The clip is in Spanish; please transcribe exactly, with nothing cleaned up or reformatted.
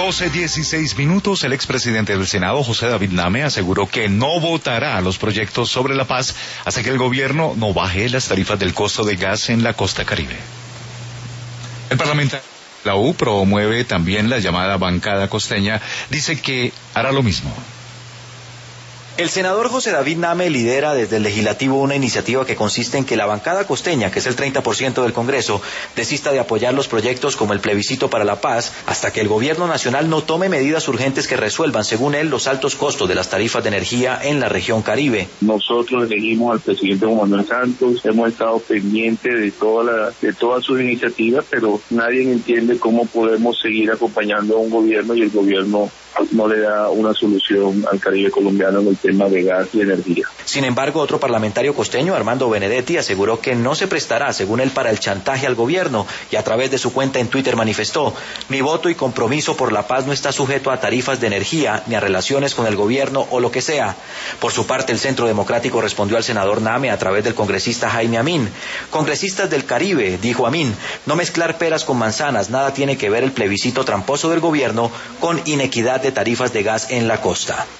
doce dieciséis minutos, el expresidente del Senado, José David Name, aseguró que no votará los proyectos sobre la paz hasta que el gobierno no baje las tarifas del costo de gas en la costa caribe. El parlamentario de la U promueve también la llamada bancada costeña, dice que hará lo mismo. El senador José David Name lidera desde el legislativo una iniciativa que consiste en que la bancada costeña, que es el treinta por ciento del Congreso, desista de apoyar los proyectos como el plebiscito para la paz hasta que el gobierno nacional no tome medidas urgentes que resuelvan, según él, los altos costos de las tarifas de energía en la región Caribe. Nosotros elegimos al presidente Juan Manuel Santos, hemos estado pendientes de, toda la, de todas sus iniciativas, pero nadie entiende cómo podemos seguir acompañando a un gobierno y el gobierno no le da una solución al Caribe colombiano en el tema de gas y energía. Sin embargo, otro parlamentario costeño, Armando Benedetti, aseguró que no se prestará, según él, para el chantaje al gobierno y a través de su cuenta en Twitter manifestó: mi voto y compromiso por la paz no está sujeto a tarifas de energía ni a relaciones con el gobierno o lo que sea. Por su parte, el Centro Democrático respondió al senador Name a través del congresista Jaime Amin. Congresistas del Caribe, dijo Amin, no mezclar peras con manzanas, nada tiene que ver el plebiscito tramposo del gobierno con inequidad de tarifas de gas en la costa.